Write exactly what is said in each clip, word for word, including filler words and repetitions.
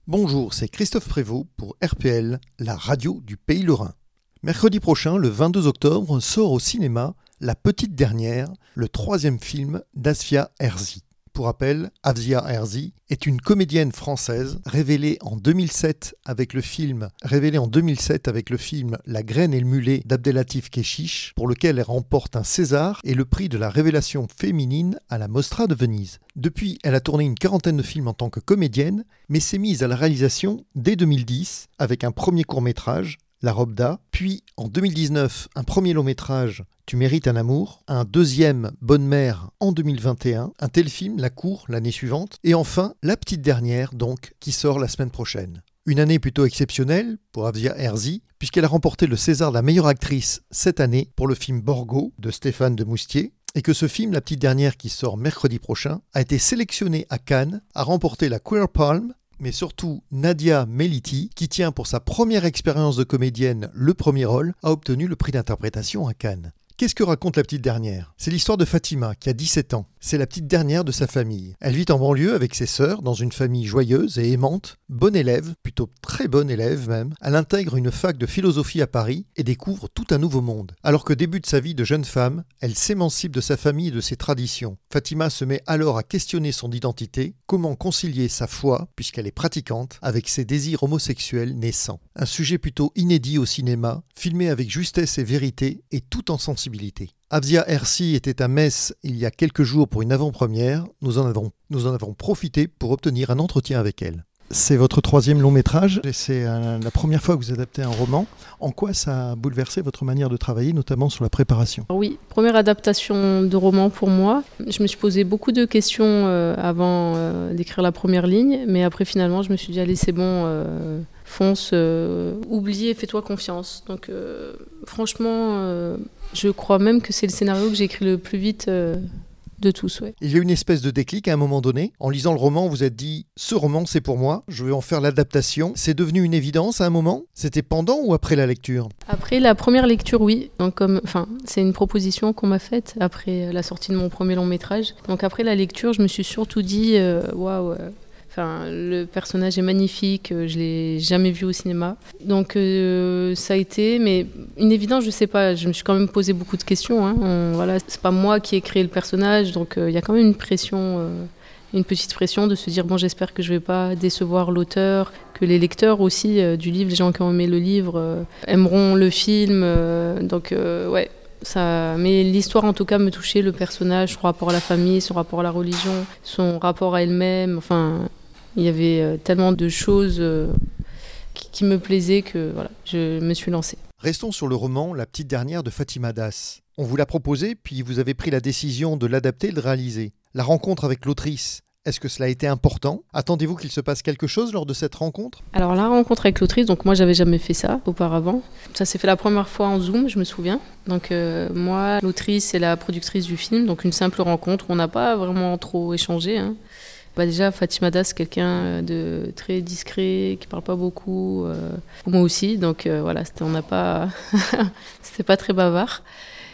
Bonjour, c'est Christophe Prévost pour R P L, la radio du Pays Lorrain. Mercredi prochain, le vingt-deux octobre, sort au cinéma La Petite Dernière, le troisième film d'Asfia Herzi. Pour rappel, Asfia Herzi est une comédienne française révélée en deux mille sept avec le film révélée en deux mille sept avec le film La Graine et le Mulet d'Abdelatif Kechiche, pour lequel elle remporte un César et le prix de la révélation féminine à la Mostra de Venise. Depuis, elle a tourné une quarantaine de films en tant que comédienne, mais s'est mise à la réalisation dès deux mille dix avec un premier court-métrage, La Robda, puis en deux mille dix-neuf, un premier long-métrage, Tu mérites un amour, un deuxième, Bonne mère, en deux mille vingt et un, un téléfilm, La Cour, l'année suivante, et enfin, La Petite Dernière, donc, qui sort la semaine prochaine. Une année plutôt exceptionnelle pour Asfia Herzi, puisqu'elle a remporté le César de la meilleure actrice cette année pour le film Borgo de Stéphane de Moustier, et que ce film, La Petite Dernière, qui sort mercredi prochain, a été sélectionné à Cannes, a remporté la Queer Palm, mais surtout Nadia Meliti, qui tient pour sa première expérience de comédienne le premier rôle, a obtenu le prix d'interprétation à Cannes. Qu'est-ce que raconte La Petite Dernière ? C'est l'histoire de Fatima, qui a dix-sept ans. C'est la petite dernière de sa famille. Elle vit en banlieue avec ses sœurs, dans une famille joyeuse et aimante. Bonne élève, plutôt très bonne élève même, elle intègre une fac de philosophie à Paris et découvre tout un nouveau monde. Alors que débute sa vie de jeune femme, elle s'émancipe de sa famille et de ses traditions. Fatima se met alors à questionner son identité, comment concilier sa foi, puisqu'elle est pratiquante, avec ses désirs homosexuels naissants. Un sujet plutôt inédit au cinéma, filmé avec justesse et vérité, et tout en sensibilité. Asfia Herzi était à Metz il y a quelques jours pour une avant-première. Nous en avons, nous en avons profité pour obtenir un entretien avec elle. C'est votre troisième long métrage et c'est euh, la première fois que vous adaptez un roman. En quoi ça a bouleversé votre manière de travailler, notamment sur la préparation ? Oui, première adaptation de roman pour moi. Je me suis posé beaucoup de questions euh, avant euh, d'écrire la première ligne, mais après finalement je me suis dit allez c'est bon, euh, fonce, euh, oublie et fais-toi confiance. Donc euh, franchement, euh, je crois même que c'est le scénario que j'ai écrit le plus vite. Euh, De tous, ouais. Il y a eu une espèce de déclic à un moment donné. En lisant le roman, vous vous êtes dit « Ce roman, c'est pour moi, je vais en faire l'adaptation ». C'est devenu une évidence à un moment ? C'était pendant ou après la lecture ? Après la première lecture, oui. Donc, comme, enfin, c'est une proposition qu'on m'a faite après la sortie de mon premier long métrage. Donc après la lecture, je me suis surtout dit euh, « Waouh ». Enfin, le personnage est magnifique, je ne l'ai jamais vu au cinéma. Donc euh, ça a été, mais une évidence, je ne sais pas, je me suis quand même posé beaucoup de questions. Hein. On, voilà, c'est pas moi qui ai créé le personnage, donc il euh, y a quand même une pression, euh, une petite pression de se dire, bon, j'espère que je ne vais pas décevoir l'auteur, que les lecteurs aussi euh, du livre, les gens qui ont aimé le livre, euh, aimeront le film. Euh, donc euh, ouais. Ça, mais l'histoire en tout cas me touchait, le personnage, son rapport à la famille, son rapport à la religion, son rapport à elle-même, enfin... Il y avait euh, tellement de choses euh, qui, qui me plaisaient que voilà, je me suis lancée. Restons sur le roman La Petite Dernière de Fatima Das. On vous l'a proposé, puis vous avez pris la décision de l'adapter et de le réaliser. La rencontre avec l'autrice, est-ce que cela a été important ? Attendez-vous qu'il se passe quelque chose lors de cette rencontre ? Alors la rencontre avec l'autrice, donc moi j'avais jamais fait ça auparavant. Ça s'est fait la première fois en Zoom, je me souviens. Donc euh, moi, l'autrice et la productrice du film, donc une simple rencontre où on n'a pas vraiment trop échangé, hein. Bah déjà, Fatima Das, c'est quelqu'un de très discret, qui parle pas beaucoup, euh, moi aussi, donc euh, voilà, c'était, on n'a pas, c'était pas très bavard.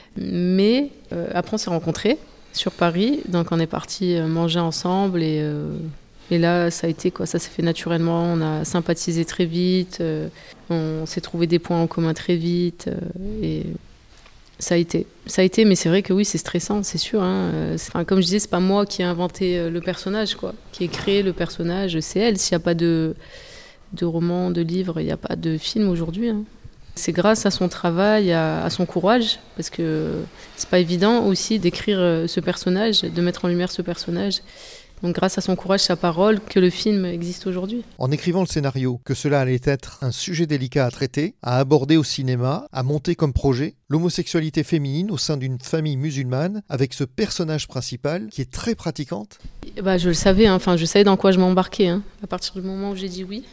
Mais euh, après, on s'est rencontrés sur Paris, donc on est partis manger ensemble et, euh, et là, ça a été quoi, ça s'est fait naturellement, on a sympathisé très vite, euh, on s'est trouvé des points en commun très vite euh, et Ça a été, ça a été, mais c'est vrai que oui, c'est stressant, c'est sûr. Hein. C'est, enfin, comme je disais, c'est pas moi qui ai inventé le personnage, quoi, qui ai créé le personnage, c'est elle. S'il n'y a pas de, de roman, de livre, il n'y a pas de film aujourd'hui. Hein. C'est grâce à son travail, à, à son courage, parce que c'est pas évident aussi d'écrire ce personnage, de mettre en lumière ce personnage. Donc grâce à son courage, sa parole, que le film existe aujourd'hui. En écrivant le scénario, que cela allait être un sujet délicat à traiter, à aborder au cinéma, à monter comme projet, l'homosexualité féminine au sein d'une famille musulmane, avec ce personnage principal qui est très pratiquante. Bah, je le savais, hein. Enfin, je savais dans quoi je m'embarquais, hein. À partir du moment où j'ai dit oui.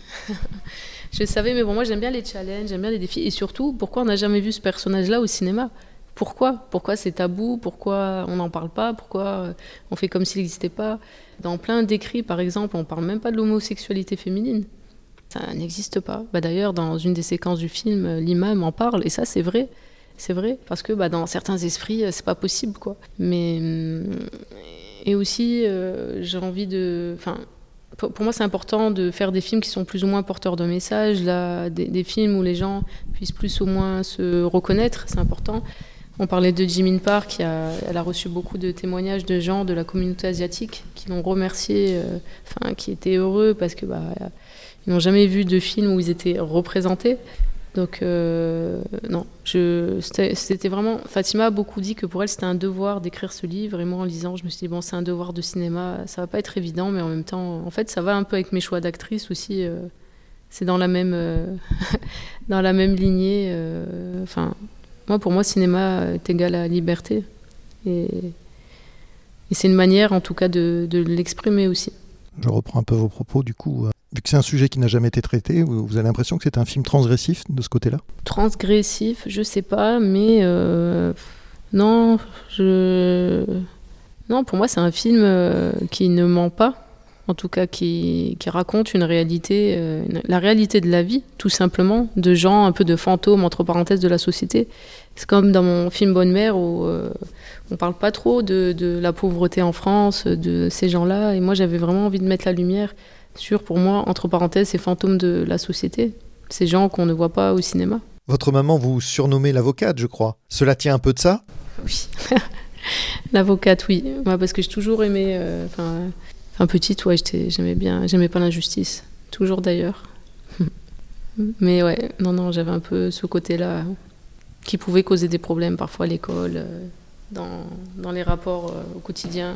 Je le savais, mais bon, moi j'aime bien les challenges, j'aime bien les défis. Et surtout, pourquoi on n'a jamais vu ce personnage-là au cinéma ? Pourquoi ? Pourquoi c'est tabou ? Pourquoi on n'en parle pas ? Pourquoi on fait comme s'il n'existait pas ? Dans plein d'écrits, par exemple, on ne parle même pas de l'homosexualité féminine. Ça n'existe pas. Bah, d'ailleurs, dans une des séquences du film, l'imam en parle, et ça, c'est vrai. C'est vrai, parce que bah, dans certains esprits, c'est pas possible, quoi. Mais... Et aussi, euh, j'ai envie de... Enfin, pour, pour moi, c'est important de faire des films qui sont plus ou moins porteurs de messages, là, des, des films où les gens puissent plus ou moins se reconnaître, c'est important. On parlait de Jimin Park, qui a, elle a reçu beaucoup de témoignages de gens de la communauté asiatique qui l'ont remercié, euh, enfin, qui étaient heureux parce que bah, ils n'ont jamais vu de film où ils étaient représentés. Donc euh, non, je, c'était, c'était vraiment. Fatima a beaucoup dit que pour elle c'était un devoir d'écrire ce livre, et moi en lisant, je me suis dit bon, c'est un devoir de cinéma, ça va pas être évident, mais en même temps, en fait, ça va un peu avec mes choix d'actrice aussi. Euh, c'est dans la même, euh, dans la même lignée. Euh, enfin. Moi, pour moi, cinéma est égal à liberté. Et, et c'est une manière, en tout cas, de, de l'exprimer aussi. Je reprends un peu vos propos, du coup. Vu que c'est un sujet qui n'a jamais été traité, vous, vous avez l'impression que c'est un film transgressif de ce côté-là ? Transgressif, je sais pas, mais euh, non, je... non, pour moi, c'est un film euh, qui ne ment pas. En tout cas, qui, qui raconte une réalité, euh, une, la réalité de la vie, tout simplement, de gens, un peu de fantômes, entre parenthèses, de la société. C'est comme dans mon film Bonne Mère, où euh, on parle pas trop de, de la pauvreté en France, de ces gens-là. Et moi, j'avais vraiment envie de mettre la lumière sur, pour moi, entre parenthèses, ces fantômes de la société, ces gens qu'on ne voit pas au cinéma. Votre maman vous surnommait l'avocate, je crois. Cela tient un peu de ça ? Oui. L'avocate, oui. Moi, parce que j'ai toujours aimé... Euh, Enfin, petite, ouais, j'étais, j'aimais bien, j'aimais pas l'injustice. Toujours d'ailleurs. Mais ouais, non, non, j'avais un peu ce côté-là qui pouvait causer des problèmes parfois à l'école, euh, dans, dans les rapports euh, au quotidien.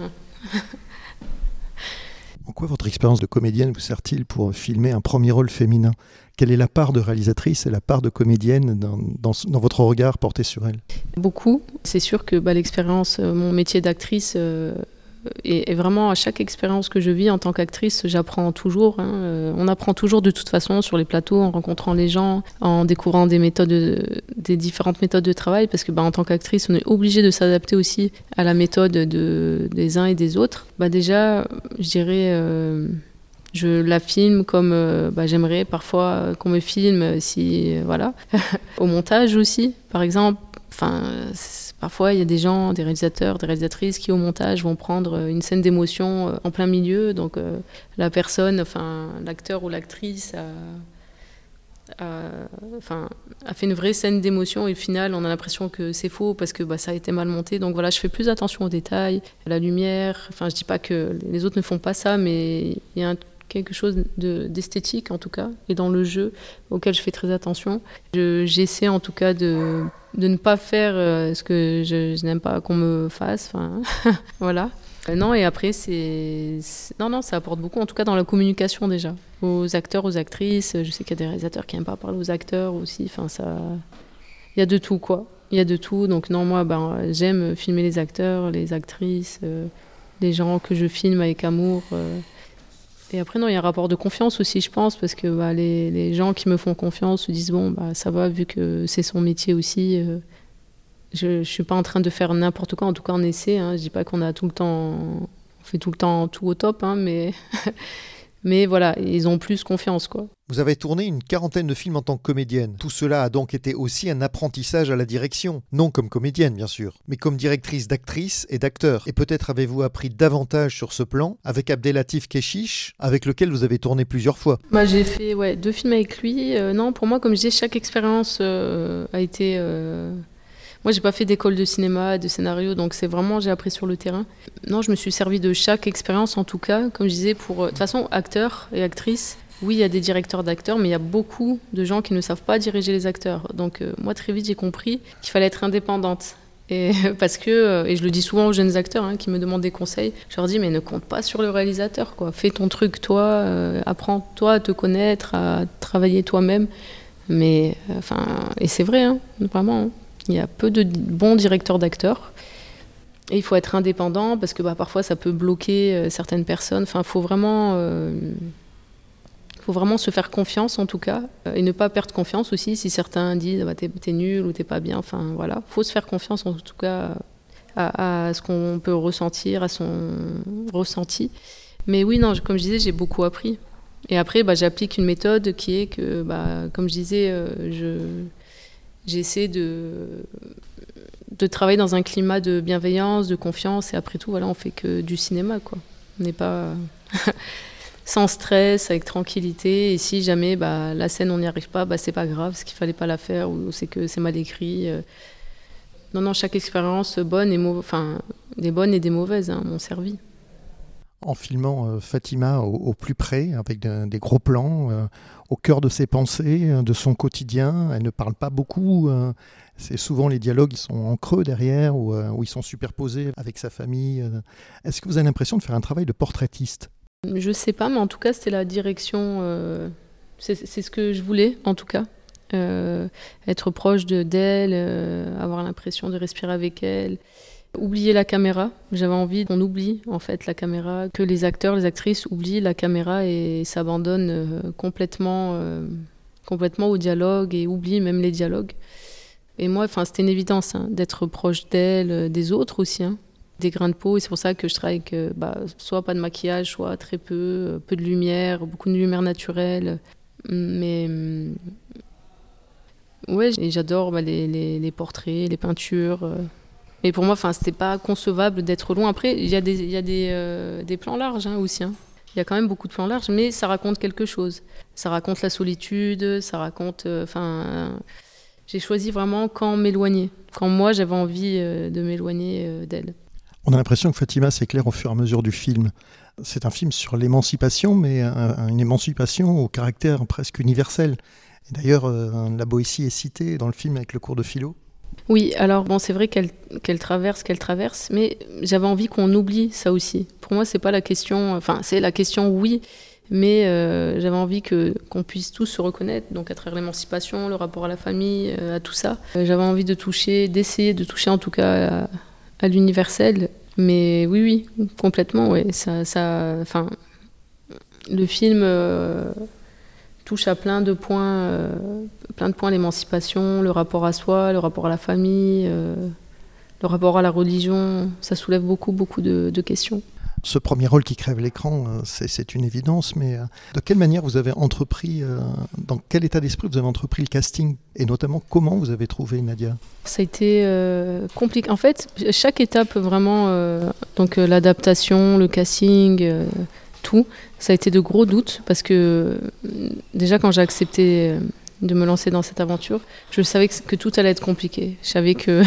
En quoi votre expérience de comédienne vous sert-il pour filmer un premier rôle féminin ? Quelle est la part de réalisatrice et la part de comédienne dans, dans, dans votre regard porté sur elle ? Beaucoup. C'est sûr que bah, l'expérience, euh, mon métier d'actrice... Euh, Et, et vraiment, à chaque expérience que je vis en tant qu'actrice, j'apprends toujours. Hein. Euh, on apprend toujours de toute façon sur les plateaux, en rencontrant les gens, en découvrant des méthodes, de, des différentes méthodes de travail, parce que bah, en tant qu'actrice, on est obligé de s'adapter aussi à la méthode de, des uns et des autres. Bah, déjà, je dirais, euh, je la filme comme euh, bah, j'aimerais parfois qu'on me filme, si euh, voilà. Au montage aussi, par exemple. Enfin, parfois, il y a des gens, des réalisateurs, des réalisatrices qui, au montage, vont prendre une scène d'émotion en plein milieu. Donc, euh, la personne, enfin, l'acteur ou l'actrice a, a, enfin, a fait une vraie scène d'émotion et au final, on a l'impression que c'est faux parce que bah, ça a été mal monté. Donc, voilà, je fais plus attention aux détails, à la lumière. Enfin, je dis pas que les autres ne font pas ça, mais il y a un quelque chose de, d'esthétique en tout cas, et dans le jeu auquel je fais très attention. Je, j'essaie en tout cas de, de ne pas faire euh, ce que je, je n'aime pas qu'on me fasse. Enfin, voilà. Euh, non, et après, c'est, c'est... Non, non, ça apporte beaucoup, en tout cas dans la communication déjà. Aux acteurs, aux actrices. Je sais qu'il y a des réalisateurs qui n'aiment pas parler aux acteurs aussi. Enfin, ça... Il y a de tout, quoi. Il y a de tout. Donc non, moi, ben, j'aime filmer les acteurs, les actrices, euh, les gens que je filme avec amour. Euh... Et après, non, il y a un rapport de confiance aussi, je pense, parce que bah, les, les gens qui me font confiance se disent, bon, bah, ça va, vu que c'est son métier aussi. Euh, je ne suis pas en train de faire n'importe quoi, en tout cas en essai. Hein, je ne dis pas qu'on a tout le temps, on fait tout le temps tout au top, hein, mais, mais voilà, ils ont plus confiance, quoi. Vous avez tourné une quarantaine de films en tant que comédienne. Tout cela a donc été aussi un apprentissage à la direction. Non comme comédienne, bien sûr, mais comme directrice d'actrices et d'acteurs. Et peut-être avez-vous appris davantage sur ce plan avec Abdelatif Kechiche, avec lequel vous avez tourné plusieurs fois. Bah, j'ai fait ouais, deux films avec lui. Euh, non, pour moi, comme je disais, chaque expérience euh, a été... Euh... Moi, j'ai pas fait d'école de cinéma, de scénario, donc c'est vraiment, j'ai appris sur le terrain. Non, je me suis servi de chaque expérience, en tout cas, comme je disais, pour... De toute façon, acteurs et actrices, oui, il y a des directeurs d'acteurs, mais il y a beaucoup de gens qui ne savent pas diriger les acteurs. Donc euh, moi, très vite, j'ai compris qu'il fallait être indépendante. Et, parce que, et je le dis souvent aux jeunes acteurs hein, qui me demandent des conseils, je leur dis, mais ne compte pas sur le réalisateur, quoi. Fais ton truc, toi, euh, apprends-toi à te connaître, à travailler toi-même. Mais, enfin, euh, et c'est vrai, hein, vraiment, hein. Il y a peu de bons directeurs d'acteurs. Et il faut être indépendant, parce que bah, parfois, ça peut bloquer euh, certaines personnes. Enfin, il faut vraiment... Euh, Il faut vraiment se faire confiance en tout cas et ne pas perdre confiance aussi si certains disent bah, t'es, t'es nul ou t'es pas bien. Enfin voilà, faut se faire confiance en tout cas à, à ce qu'on peut ressentir, à son ressenti. Mais oui, non, comme je disais, j'ai beaucoup appris. Et après, bah, j'applique une méthode qui est que, bah, comme je disais, euh, je, j'essaie de, de travailler dans un climat de bienveillance, de confiance. Et après tout, voilà, on fait que du cinéma, quoi. On n'est pas sans stress, avec tranquillité. Et si jamais bah, la scène, on n'y arrive pas, bah, c'est pas grave, c'est qu'il fallait pas la faire ou c'est que c'est mal écrit. Non, non, chaque expérience, bonne et mau- enfin, des bonnes et des mauvaises, hein, m'ont servi. En filmant euh, Fatima au, au plus près, avec de, des gros plans, euh, au cœur de ses pensées, euh, de son quotidien, elle ne parle pas beaucoup. Euh, c'est souvent les dialogues qui sont en creux derrière, ou euh, où ils sont superposés avec sa famille. Euh. Est-ce que vous avez l'impression de faire un travail de portraitiste ? Je sais pas, mais en tout cas, c'était la direction. Euh, c'est, c'est ce que je voulais, en tout cas. Euh, être proche de, d'elle, euh, avoir l'impression de respirer avec elle. Oublier la caméra. J'avais envie qu'on oublie, en fait, la caméra. Que les acteurs, les actrices oublient la caméra et s'abandonnent euh, complètement, euh, complètement au dialogue et oublient même les dialogues. Et moi, enfin, c'était une évidence hein, d'être proche d'elle, euh, des autres aussi. Hein. Des grains de peau, et c'est pour ça que je travaille avec euh, bah, soit pas de maquillage, soit très peu, euh, peu de lumière, beaucoup de lumière naturelle. Mais euh, ouais, et j'adore bah, les, les, les portraits, les peintures. Euh. Mais pour moi, enfin, c'était pas concevable d'être loin. Après, il y a des, il y a des, euh, des plans larges hein, aussi. Hein. Il y a quand même beaucoup de plans larges, mais ça raconte quelque chose. Ça raconte la solitude, ça raconte. Enfin, euh, j'ai choisi vraiment quand m'éloigner, quand moi j'avais envie euh, de m'éloigner euh, d'elle. On a l'impression que Fatima s'éclaire au fur et à mesure du film. C'est un film sur l'émancipation, mais un, une émancipation au caractère presque universel. Et d'ailleurs, euh, la Boétie est citée dans le film avec le cours de philo. Oui, alors bon, c'est vrai qu'elle, qu'elle traverse, qu'elle traverse, mais j'avais envie qu'on oublie ça aussi. Pour moi, c'est pas la question, enfin, c'est la question, oui, mais euh, j'avais envie que, qu'on puisse tous se reconnaître, donc à travers l'émancipation, le rapport à la famille, euh, à tout ça. Euh, j'avais envie de toucher, d'essayer de toucher en tout cas à, à l'universel, mais oui, oui, complètement, ouais, ça, ça, enfin, le film euh, touche à plein de points, euh, plein de points, l'émancipation, le rapport à soi, le rapport à la famille, euh, le rapport à la religion, ça soulève beaucoup, beaucoup de, de questions. Ce premier rôle qui crève l'écran, c'est, c'est une évidence, mais de quelle manière vous avez entrepris, dans quel état d'esprit vous avez entrepris le casting, et notamment comment vous avez trouvé Nadia ? Ça a été euh, compliqué. En fait, chaque étape vraiment, euh, donc euh, l'adaptation, le casting, euh, tout, ça a été de gros doutes parce que déjà quand j'ai accepté de me lancer dans cette aventure, je savais que, que tout allait être compliqué. Je savais que,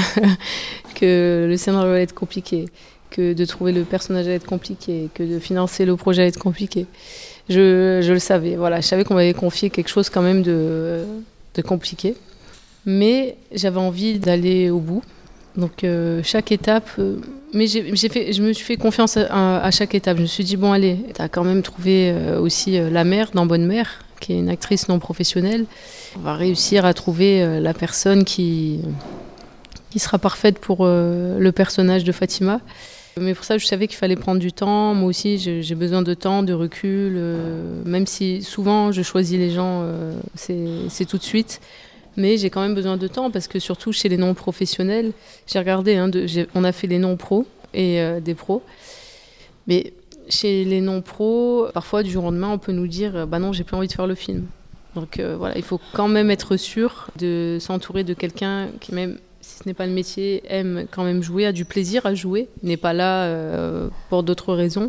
que le scénario allait être compliqué, que de trouver le personnage allait être compliqué, que de financer le projet allait être compliqué. Je, je le savais, voilà. Je savais qu'on m'avait confié quelque chose quand même de, de compliqué. Mais j'avais envie d'aller au bout. Donc euh, chaque étape, euh, mais j'ai, j'ai fait, je me suis fait confiance à, à chaque étape. Je me suis dit, bon allez, tu as quand même trouvé euh, aussi euh, la mère dans Bonne Mère, qui est une actrice non professionnelle. On va réussir à trouver euh, la personne qui, qui sera parfaite pour euh, le personnage de Fatima. Mais pour ça, je savais qu'il fallait prendre du temps. Moi aussi, j'ai, j'ai besoin de temps, de recul. Euh, même si souvent, je choisis les gens, euh, c'est, c'est tout de suite. Mais j'ai quand même besoin de temps parce que surtout chez les non-professionnels, j'ai regardé, hein, de, j'ai, on a fait les non-pros et euh, des pros. Mais chez les non-pros, parfois du jour au lendemain, on peut nous dire « bah non, j'ai plus envie de faire le film ». Donc euh, voilà, il faut quand même être sûr de s'entourer de quelqu'un qui, même si ce n'est pas le métier, aime quand même jouer, a du plaisir à jouer, n'est pas là euh, pour d'autres raisons,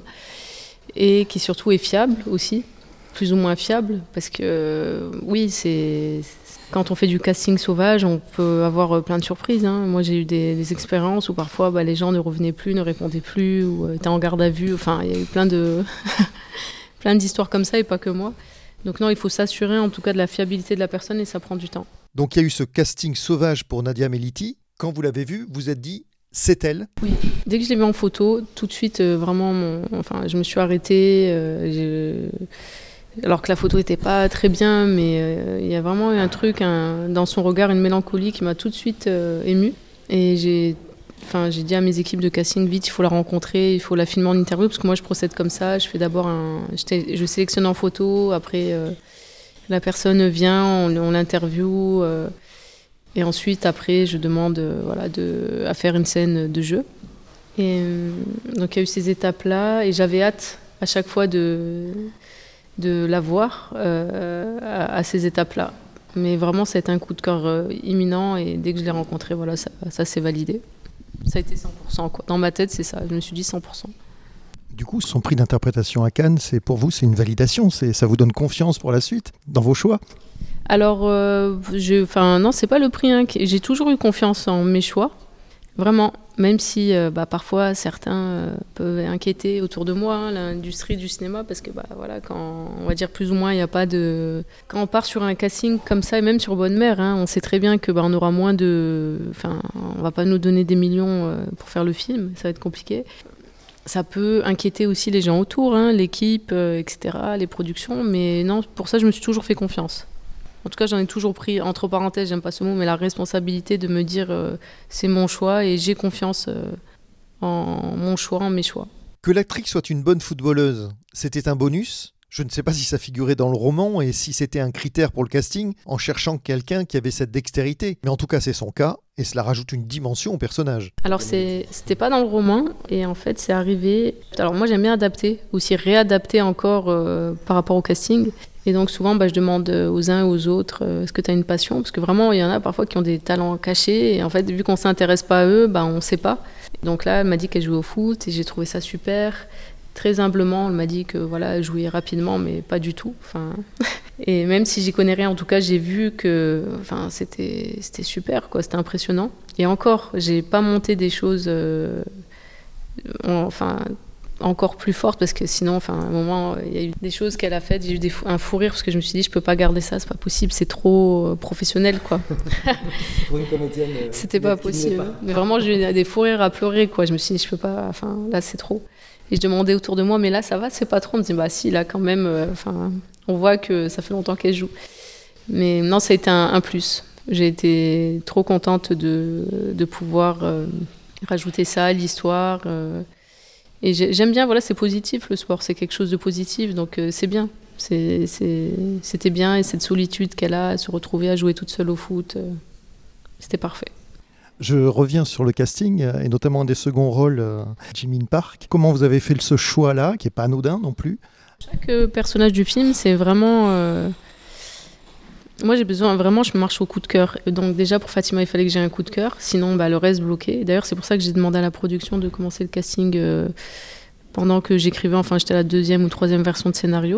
et qui surtout est fiable aussi, plus ou moins fiable, parce que euh, oui, c'est... Quand on fait du casting sauvage, on peut avoir plein de surprises. Hein. Moi, j'ai eu des, des expériences où parfois bah, les gens ne revenaient plus, ne répondaient plus, ou étaient en garde à vue. Enfin, il y a eu plein, de plein d'histoires comme ça, et pas que moi. Donc non, il faut s'assurer en tout cas de la fiabilité de la personne, et ça prend du temps. Donc il y a eu ce casting sauvage pour Nadia Meliti. Quand vous l'avez vue, vous êtes dit, c'est elle ? Oui. Dès que je l'ai vue en photo, tout de suite, euh, vraiment, mon... enfin, je me suis arrêtée. Euh, je... Alors que la photo n'était pas très bien, mais euh, il y a vraiment eu un truc, un, dans son regard, une mélancolie qui m'a tout de suite euh, émue. Et j'ai, enfin, j'ai dit à mes équipes de casting, vite, il faut la rencontrer, il faut la filmer en interview, parce que moi je procède comme ça, je fais d'abord un, je sélectionne en photo, après euh, la personne vient, on, on l'interview, euh, et ensuite après je demande euh, voilà, de, à faire une scène de jeu. Et euh, donc il y a eu ces étapes-là, et j'avais hâte à chaque fois de... de la voir euh, à, à ces étapes-là. Mais vraiment, ça a été un coup de cœur euh, imminent, et dès que je l'ai rencontrée, voilà, ça, ça s'est validé. Ça a été cent pour cent, quoi. Dans ma tête, c'est ça. Je me suis dit cent pour cent. Du coup, son prix d'interprétation à Cannes, c'est pour vous, c'est une validation, c'est, ça vous donne confiance pour la suite, dans vos choix? Alors, euh, je, enfin, non, c'est pas le prix. Hein. J'ai toujours eu confiance en mes choix, vraiment. Même si euh, bah, parfois certains euh, peuvent inquiéter autour de moi, hein, l'industrie du cinéma, parce que bah, voilà, quand on va dire plus ou moins, il n'y a pas de. Quand on part sur un casting comme ça, et même sur Bonne Mère, hein, on sait très bien que bah, on aura moins de. Enfin, on va pas nous donner des millions euh, pour faire le film, ça va être compliqué. Ça peut inquiéter aussi les gens autour, hein, l'équipe, euh, et cetera, les productions, mais non, pour ça, je me suis toujours fait confiance. En tout cas, j'en ai toujours pris, entre parenthèses, j'aime pas ce mot, mais la responsabilité de me dire euh, c'est mon choix et j'ai confiance euh, en mon choix, en mes choix. Que l'actrice soit une bonne footballeuse, c'était un bonus? Je ne sais pas si ça figurait dans le roman et si c'était un critère pour le casting, en cherchant quelqu'un qui avait cette dextérité. Mais en tout cas, c'est son cas, et cela rajoute une dimension au personnage. Alors, c'est, c'était pas dans le roman, et en fait, c'est arrivé... Alors, moi, j'aime bien adapter, aussi réadapter encore euh, par rapport au casting. Et donc souvent, bah, je demande aux uns et aux autres, euh, est-ce que tu as une passion? Parce que vraiment, il y en a parfois qui ont des talents cachés. Et en fait, vu qu'on ne s'intéresse pas à eux, bah, on ne sait pas. Donc là, elle m'a dit qu'elle jouait au foot et j'ai trouvé ça super. Très humblement, elle m'a dit que voilà, elle jouait rapidement, mais pas du tout. Enfin, et même si j'y connais rien, en tout cas, j'ai vu que enfin, c'était, c'était super, quoi, c'était impressionnant. Et encore, j'ai pas monté des choses... Euh, enfin... encore plus forte parce que sinon enfin à un moment il y a eu des choses qu'elle a faites, j'ai eu des fou- un fou rire parce que je me suis dit je peux pas garder ça, c'est pas possible, c'est trop euh, professionnel quoi. Pour une comédienne euh, c'était pas possible pas. Mais vraiment j'ai eu des fous rires à pleurer quoi, je me suis dit je peux pas, enfin là c'est trop. Et je demandais autour de moi mais là ça va, c'est pas trop, on me dit bah si là quand même enfin euh, on voit que ça fait longtemps qu'elle joue. Mais non, ça a été un, un plus. J'ai été trop contente de de pouvoir euh, rajouter ça à l'histoire. Euh, Et j'aime bien, voilà, c'est positif le sport, c'est quelque chose de positif, donc euh, c'est bien. C'est, c'est, c'était bien, et cette solitude qu'elle a, à se retrouver à jouer toute seule au foot, euh, c'était parfait. Je reviens sur le casting, et notamment un des seconds rôles, euh, Jimin Park. Comment vous avez fait ce choix-là, qui n'est pas anodin non plus? Chaque euh, personnage du film, c'est vraiment... Euh... Moi, j'ai besoin, vraiment, je marche au coup de cœur. Donc déjà, pour Fatima, il fallait que j'ai un coup de cœur. Sinon, bah, le reste bloqué. D'ailleurs, c'est pour ça que j'ai demandé à la production de commencer le casting euh, pendant que j'écrivais. Enfin, j'étais à la deuxième ou troisième version de scénario.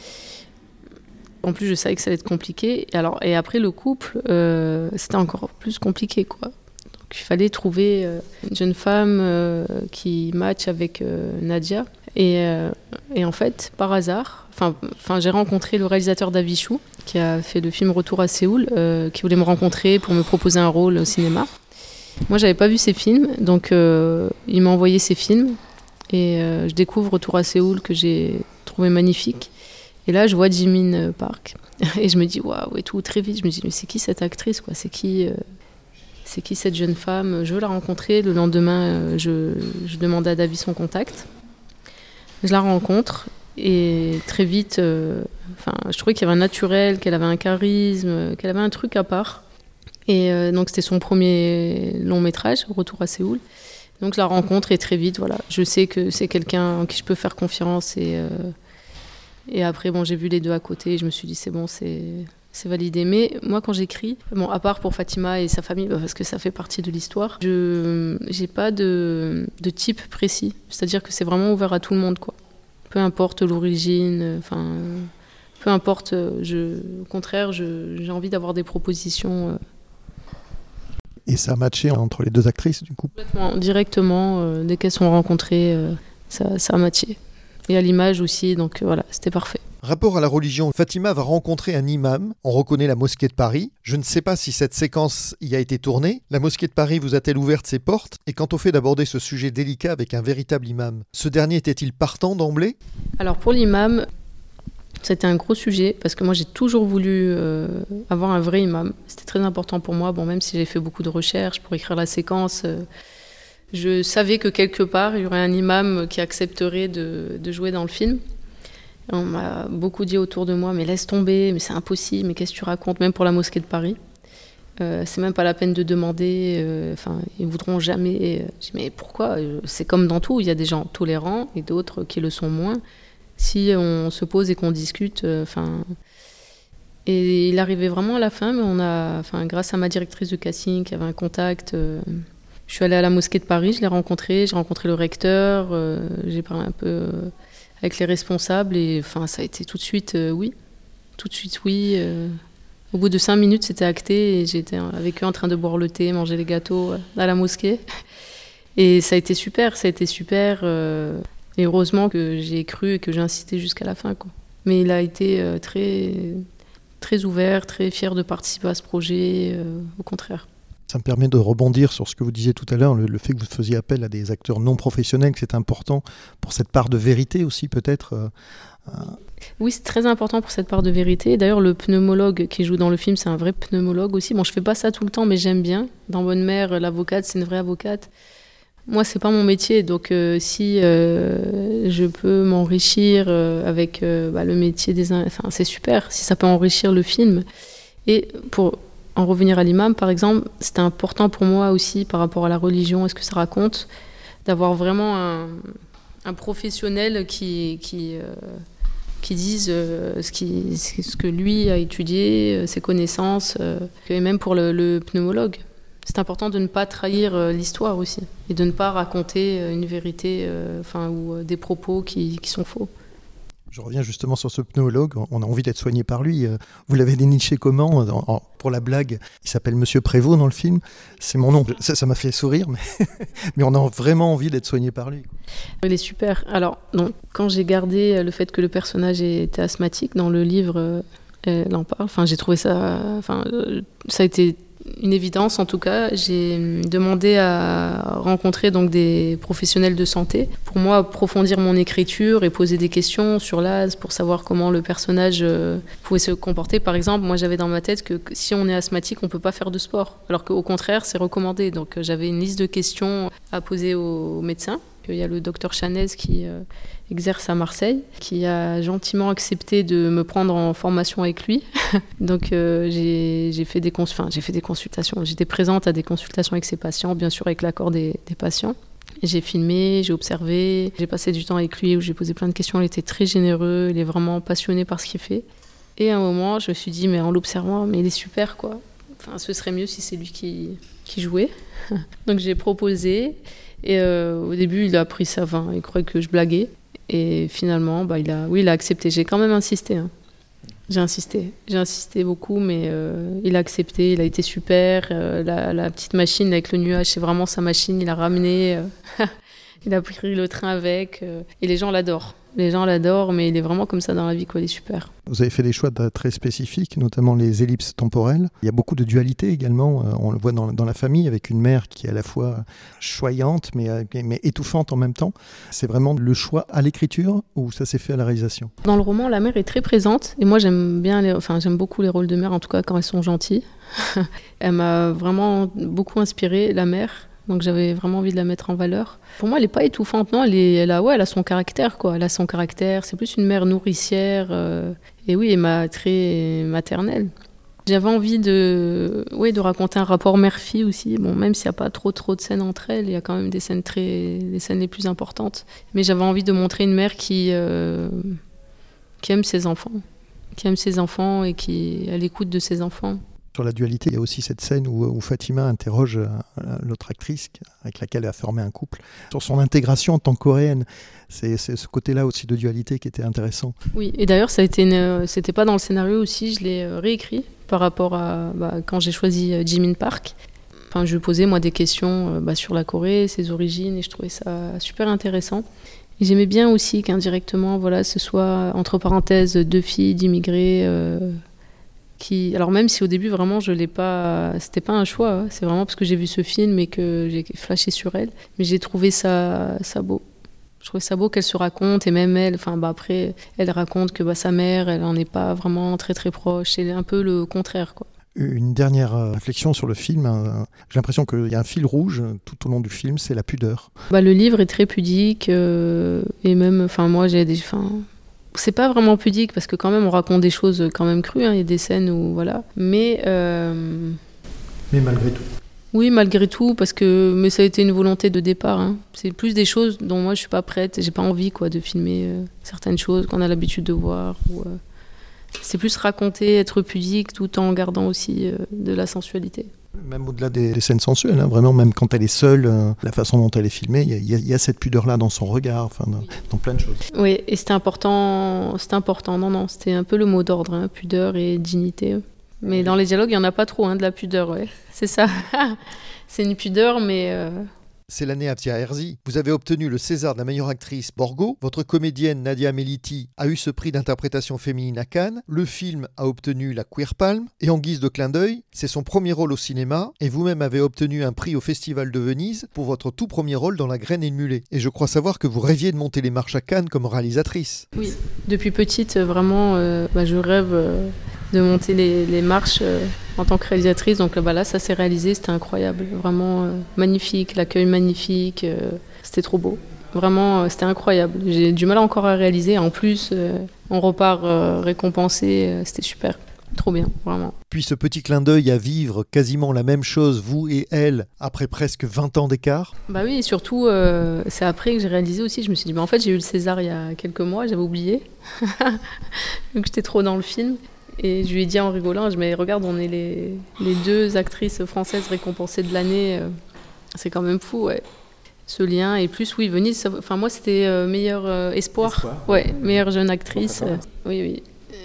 En plus, je savais que ça allait être compliqué. Et, alors, et après, le couple, euh, c'était encore plus compliqué, quoi. Donc, il fallait trouver euh, une jeune femme euh, qui match avec euh, Nadia. Et, euh, et en fait, par hasard, enfin, j'ai rencontré le réalisateur Davichou, qui a fait le film Retour à Séoul, euh, qui voulait me rencontrer pour me proposer un rôle au cinéma. Moi, j'avais pas vu ses films, donc euh, il m'a envoyé ses films. Et euh, je découvre Retour à Séoul, que j'ai trouvé magnifique. Et là, je vois Jimin Park. Et je me dis, waouh, et tout, très vite. Je me dis, mais c'est qui cette actrice, quoi? C'est qui, euh, c'est qui cette jeune femme? Je veux la rencontrer. Le lendemain, euh, je, je demande à David son contact. Je la rencontre. Et très vite, euh, je trouvais qu'il y avait un naturel, qu'elle avait un charisme, qu'elle avait un truc à part. Et euh, donc, c'était son premier long métrage, Retour à Séoul. Donc, je la rencontre et très vite, voilà, je sais que c'est quelqu'un en qui je peux faire confiance. Et, euh, et après, bon, j'ai vu les deux à côté et je me suis dit, c'est bon, c'est, c'est validé. Mais moi, quand j'écris, bon, à part pour Fatima et sa famille, parce que ça fait partie de l'histoire, je n'ai pas de, de type précis. C'est-à-dire que c'est vraiment ouvert à tout le monde, quoi. Peu importe l'origine, enfin, euh, peu importe, je, au contraire, je, j'ai envie d'avoir des propositions. Euh. Et ça a matché entre les deux actrices, du coup? Complètement, directement, euh, dès qu'elles sont rencontrées, euh, ça, ça a matché. Et à l'image aussi, donc euh, voilà, c'était parfait. Rapport à la religion, Fatima va rencontrer un imam. On reconnaît la mosquée de Paris. Je ne sais pas si cette séquence y a été tournée. La mosquée de Paris vous a-t-elle ouvert ses portes? Et quant au fait d'aborder ce sujet délicat avec un véritable imam, ce dernier était-il partant d'emblée? Alors pour l'imam, c'était un gros sujet parce que moi j'ai toujours voulu euh, avoir un vrai imam. C'était très important pour moi. Bon, même si j'ai fait beaucoup de recherches pour écrire la séquence, euh, je savais que quelque part il y aurait un imam qui accepterait de, de jouer dans le film. On m'a beaucoup dit autour de moi, mais laisse tomber, mais c'est impossible, mais qu'est-ce que tu racontes, même pour la mosquée de Paris. Euh, c'est même pas la peine de demander, enfin, euh, ils voudront jamais. Euh, je dis, mais pourquoi? C'est comme dans tout, il y a des gens tolérants et d'autres qui le sont moins. Si on se pose et qu'on discute, enfin. Euh, et il arrivait vraiment à la fin, mais on a, enfin, grâce à ma directrice de casting qui avait un contact, euh, je suis allée à la mosquée de Paris, je l'ai rencontré, j'ai rencontré le recteur, euh, j'ai parlé un peu euh, avec les responsables et enfin, ça a été tout de suite euh, oui. Tout de suite oui. Euh, au bout de cinq minutes, c'était acté et j'étais avec eux en train de boire le thé, manger les gâteaux euh, à la mosquée. Et ça a été super, ça a été super. Euh, et heureusement que j'ai cru et que j'ai insisté jusqu'à la fin, quoi. Mais il a été euh, très, très ouvert, très fier de participer à ce projet, euh, au contraire. Ça me permet de rebondir sur ce que vous disiez tout à l'heure, le, le fait que vous faisiez appel à des acteurs non professionnels, que c'est important pour cette part de vérité aussi peut-être. Euh, euh... Oui, c'est très important pour cette part de vérité. D'ailleurs, le pneumologue qui joue dans le film, c'est un vrai pneumologue aussi. Bon, je fais pas ça tout le temps, mais j'aime bien. Dans Bonne Mère, l'avocate, c'est une vraie avocate. Moi, c'est pas mon métier, donc euh, si euh, je peux m'enrichir euh, avec euh, bah, le métier des... Enfin, c'est super, si ça peut enrichir le film. Et pour en revenir à l'imam, par exemple, c'était important pour moi aussi, par rapport à la religion et ce que ça raconte, d'avoir vraiment un, un professionnel qui, qui, euh, qui dise euh, ce, qui, ce que lui a étudié, ses connaissances, euh, et même pour le, le pneumologue. C'est important de ne pas trahir euh, l'histoire aussi et de ne pas raconter euh, une vérité euh, enfin, ou euh, des propos qui, qui sont faux. Je reviens justement sur ce pneumologue. On a envie d'être soigné par lui. Vous l'avez déniché comment ? en, en, Pour la blague, il s'appelle Monsieur Prévost dans le film. C'est mon nom. Ça, ça m'a fait sourire, mais, mais on a vraiment envie d'être soigné par lui. Il est super. Alors, non, quand j'ai gardé le fait que le personnage était asthmatique, dans le livre, elle en parle. Enfin, j'ai trouvé ça... Enfin, ça a été... une évidence en tout cas. J'ai demandé à rencontrer donc des professionnels de santé pour moi approfondir mon écriture et poser des questions sur l'asthme pour savoir comment le personnage pouvait se comporter. Par exemple, moi j'avais dans ma tête que si on est asthmatique, on ne peut pas faire de sport, alors qu'au contraire c'est recommandé. Donc j'avais une liste de questions à poser aux médecins. Il y a le docteur Chanez qui euh, exerce à Marseille, qui a gentiment accepté de me prendre en formation avec lui. Donc euh, j'ai, j'ai, fait des cons- enfin, j'ai fait des consultations. J'étais présente à des consultations avec ses patients, bien sûr avec l'accord des, des patients. Et j'ai filmé, j'ai observé, j'ai passé du temps avec lui où j'ai posé plein de questions. Il était très généreux, il est vraiment passionné par ce qu'il fait. Et à un moment, je me suis dit, mais en l'observant, mais il est super quoi. Enfin, ce serait mieux si c'est lui qui, qui jouait. Donc j'ai proposé. Et euh, au début, il a pris ça, enfin, il croyait que je blaguais. Et finalement, bah, il a, oui, il a accepté. J'ai quand même insisté. Hein. J'ai insisté. J'ai insisté beaucoup, mais euh, il a accepté. Il a été super. Euh, la, la petite machine avec le nuage, c'est vraiment sa machine. Il a ramené. Euh, il a pris le train avec. Euh, et les gens l'adorent. Les gens l'adorent, mais il est vraiment comme ça dans la vie, quoi. Il est super. Vous avez fait des choix très spécifiques, notamment les ellipses temporelles. Il y a beaucoup de dualité également. On le voit dans, dans la famille, avec une mère qui est à la fois choyante, mais, mais étouffante en même temps. C'est vraiment le choix à l'écriture ou ça s'est fait à la réalisation ? Dans le roman, la mère est très présente. Et moi, j'aime bien, les, enfin, j'aime beaucoup les rôles de mère, en tout cas quand elles sont gentilles. Elle m'a vraiment beaucoup inspirée, la mère. Donc j'avais vraiment envie de la mettre en valeur. Pour moi, elle n'est pas étouffante, non. Elle, est, elle, a, ouais, elle a son caractère, quoi. Elle a son caractère. C'est plus une mère nourricière. Euh, et oui, elle m'a très maternelle. J'avais envie de, ouais, de raconter un rapport mère-fille aussi. Bon, même s'il n'y a pas trop, trop de scènes entre elles, il y a quand même des scènes, très, les scènes les plus importantes. Mais j'avais envie de montrer une mère qui, euh, qui aime ses enfants. Qui aime ses enfants et qui est à l'écoute de ses enfants. Sur la dualité, il y a aussi cette scène où, où Fatima interroge l'autre actrice avec laquelle elle a formé un couple sur son intégration en tant que coréenne. C'est, c'est ce côté-là aussi de dualité qui était intéressant. Oui, et d'ailleurs, ça a été une, c'était pas dans le scénario aussi, je l'ai réécrit par rapport à bah, quand j'ai choisi Jimin Park. Enfin, je lui posais moi des questions bah, sur la Corée, ses origines, et je trouvais ça super intéressant. Et j'aimais bien aussi qu'indirectement, voilà, ce soit entre parenthèses deux filles d'immigrés. Euh, Qui, alors même si au début vraiment je l'ai pas, c'était pas un choix, hein, c'est vraiment parce que j'ai vu ce film et que j'ai flashé sur elle, mais j'ai trouvé ça, ça beau. Je trouvais ça beau qu'elle se raconte et même elle, enfin bah après elle raconte que bah sa mère, elle en est pas vraiment très très proche, c'est un peu le contraire quoi. Une dernière réflexion sur le film, j'ai l'impression qu'il y a un fil rouge tout au long du film, c'est la pudeur. Bah le livre est très pudique euh, et même, enfin moi j'ai des, enfin c'est pas vraiment pudique parce que quand même on raconte des choses quand même crues, hein. Il y a des scènes où voilà, mais euh... mais malgré tout. Oui, malgré tout, parce que mais ça a été une volonté de départ. Hein. C'est plus des choses dont moi je suis pas prête, j'ai pas envie quoi de filmer euh, certaines choses qu'on a l'habitude de voir. Ou, euh... c'est plus raconter, être pudique, tout en gardant aussi euh, de la sensualité. Même au-delà des, des scènes sensuelles, hein, vraiment, même quand elle est seule, euh, la façon dont elle est filmée, il y, y, y a cette pudeur-là dans son regard, enfin, dans, dans plein de choses. Oui, et c'était important, c'était important, non, non, c'était un peu le mot d'ordre, hein, pudeur et dignité. Mais dans les dialogues, il n'y en a pas trop, hein, de la pudeur, ouais. C'est ça. C'est une pudeur, mais... Euh... C'est l'année Asfia Herzi. Vous avez obtenu le César de la meilleure actrice Borgo. Votre comédienne Nadia Meliti a eu ce prix d'interprétation féminine à Cannes. Le film a obtenu la Queer Palm. Et en guise de clin d'œil, c'est son premier rôle au cinéma. Et vous-même avez obtenu un prix au Festival de Venise pour votre tout premier rôle dans La Graine et le Mulet. Et je crois savoir que vous rêviez de monter les marches à Cannes comme réalisatrice. Oui, depuis petite, vraiment, euh, bah, je rêve... Euh... de monter les, les marches euh, en tant que réalisatrice. Donc bah, là, ça s'est réalisé, c'était incroyable. Vraiment euh, magnifique, l'accueil magnifique, euh, c'était trop beau. Vraiment, euh, c'était incroyable. J'ai du mal encore à réaliser. En plus, euh, on repart euh, récompensé, euh, c'était super. Trop bien, vraiment. Puis ce petit clin d'œil à vivre quasiment la même chose, vous et elle, après presque vingt ans d'écart. Bah oui, et surtout, euh, c'est après que j'ai réalisé aussi. Je me suis dit, bah, en fait, j'ai eu le César il y a quelques mois, j'avais oublié. Donc j'étais trop dans le film. Et je lui ai dit en rigolant, je me dis, regarde, on est les, les deux actrices françaises récompensées de l'année. Euh, c'est quand même fou, ouais. Ce lien. Et plus, oui, Venise, ça, enfin, moi, c'était euh, meilleur euh, espoir. espoir. Ouais, meilleure jeune actrice. Euh, oui, oui.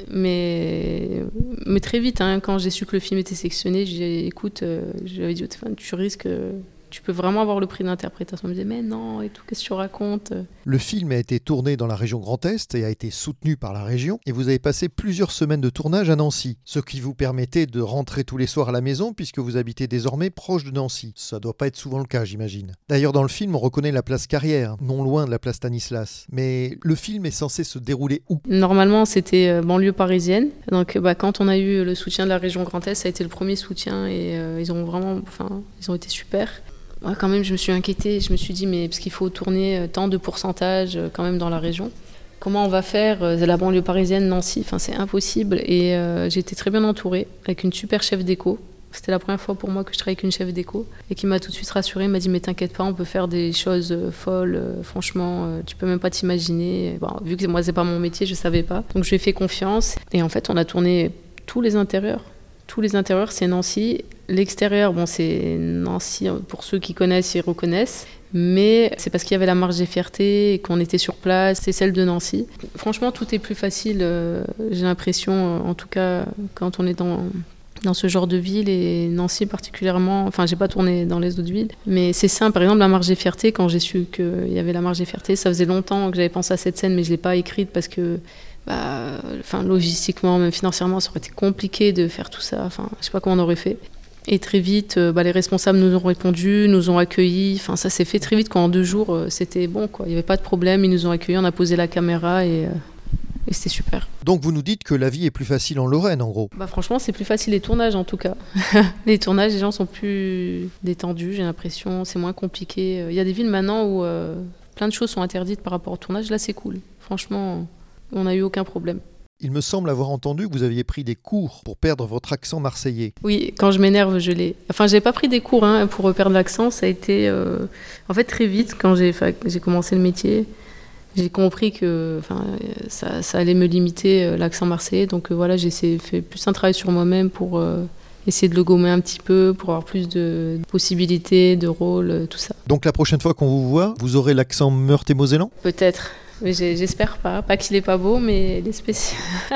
Mais, mais très vite, hein, quand j'ai su que le film était sélectionné, j'ai dit, écoute, euh, j'avais dit, tu risques... Euh, tu peux vraiment avoir le prix d'interprétation. On me disait, mais non, et tout, qu'est-ce que tu racontes ? Le film a été tourné dans la région Grand Est et a été soutenu par la région. Et vous avez passé plusieurs semaines de tournage à Nancy, ce qui vous permettait de rentrer tous les soirs à la maison puisque vous habitez désormais proche de Nancy. Ça doit pas être souvent le cas, j'imagine. D'ailleurs, dans le film, on reconnaît la place Carrière, non loin de la place Stanislas. Mais le film est censé se dérouler où ? Normalement, c'était banlieue parisienne. Donc, bah, quand on a eu le soutien de la région Grand Est, ça a été le premier soutien et euh, ils ont vraiment, enfin, ils ont été super. Ouais, quand même, je me suis inquiétée. Je me suis dit, mais parce qu'il faut tourner tant de pourcentage quand même dans la région. Comment on va faire ? La banlieue parisienne, Nancy, enfin, c'est impossible. Et euh, j'ai été très bien entourée avec une super chef d'éco. C'était la première fois pour moi que je travaillais avec une chef d'éco et qui m'a tout de suite rassurée. Elle m'a dit, mais t'inquiète pas, on peut faire des choses folles. Franchement, tu peux même pas t'imaginer. Bon, vu que moi, c'est pas mon métier, je savais pas. Donc, je lui ai fait confiance. Et en fait, on a tourné tous les intérieurs. Tous les intérieurs, c'est Nancy. L'extérieur, bon, c'est Nancy, pour ceux qui connaissent, ils reconnaissent. Mais c'est parce qu'il y avait la marche des fiertés et qu'on était sur place, c'est celle de Nancy. Franchement, tout est plus facile, euh, j'ai l'impression, en tout cas, quand on est dans, dans ce genre de ville. Et Nancy particulièrement, enfin, j'ai pas tourné dans les autres villes. Mais c'est simple, par exemple, la marche des fiertés, quand j'ai su qu'il y avait la marche des fiertés, ça faisait longtemps que j'avais pensé à cette scène, mais je l'ai pas écrite parce que... Bah, enfin, logistiquement, même financièrement, ça aurait été compliqué de faire tout ça. Enfin, je sais pas comment on aurait fait. Et très vite, bah, les responsables nous ont répondu, nous ont accueillis. Enfin, ça s'est fait très vite. Quoi. En deux jours, c'était bon. Quoi. Il n'y avait pas de problème. Ils nous ont accueillis, on a posé la caméra et, et c'était super. Donc vous nous dites que la vie est plus facile en Lorraine, en gros ? Bah, franchement, c'est plus facile les tournages, en tout cas. Les tournages, les gens sont plus détendus, j'ai l'impression. C'est moins compliqué. Il y a des villes maintenant où euh, plein de choses sont interdites par rapport au tournage. Là, c'est cool. Franchement... On n'a eu aucun problème. Il me semble avoir entendu que vous aviez pris des cours pour perdre votre accent marseillais. Oui, quand je m'énerve, je l'ai. Enfin, j'ai pas pris des cours hein, pour perdre l'accent. Ça a été, euh... en fait, très vite quand j'ai, j'ai commencé le métier, j'ai compris que, enfin, ça, ça allait me limiter euh, l'accent marseillais. Donc euh, voilà, j'ai fait plus un travail sur moi-même pour euh, essayer de le gommer un petit peu, pour avoir plus de possibilités, de rôles, euh, tout ça. Donc la prochaine fois qu'on vous voit, vous aurez l'accent meurthe-et-mosellan ? Peut-être. Mais j'espère pas. Pas qu'il est pas beau, mais il est spécial.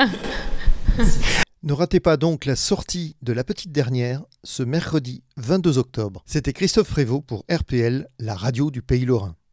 Ne ratez pas donc la sortie de La Petite Dernière ce mercredi vingt-deux octobre. C'était Christophe Frévaux pour R P L, la radio du Pays Lorrain.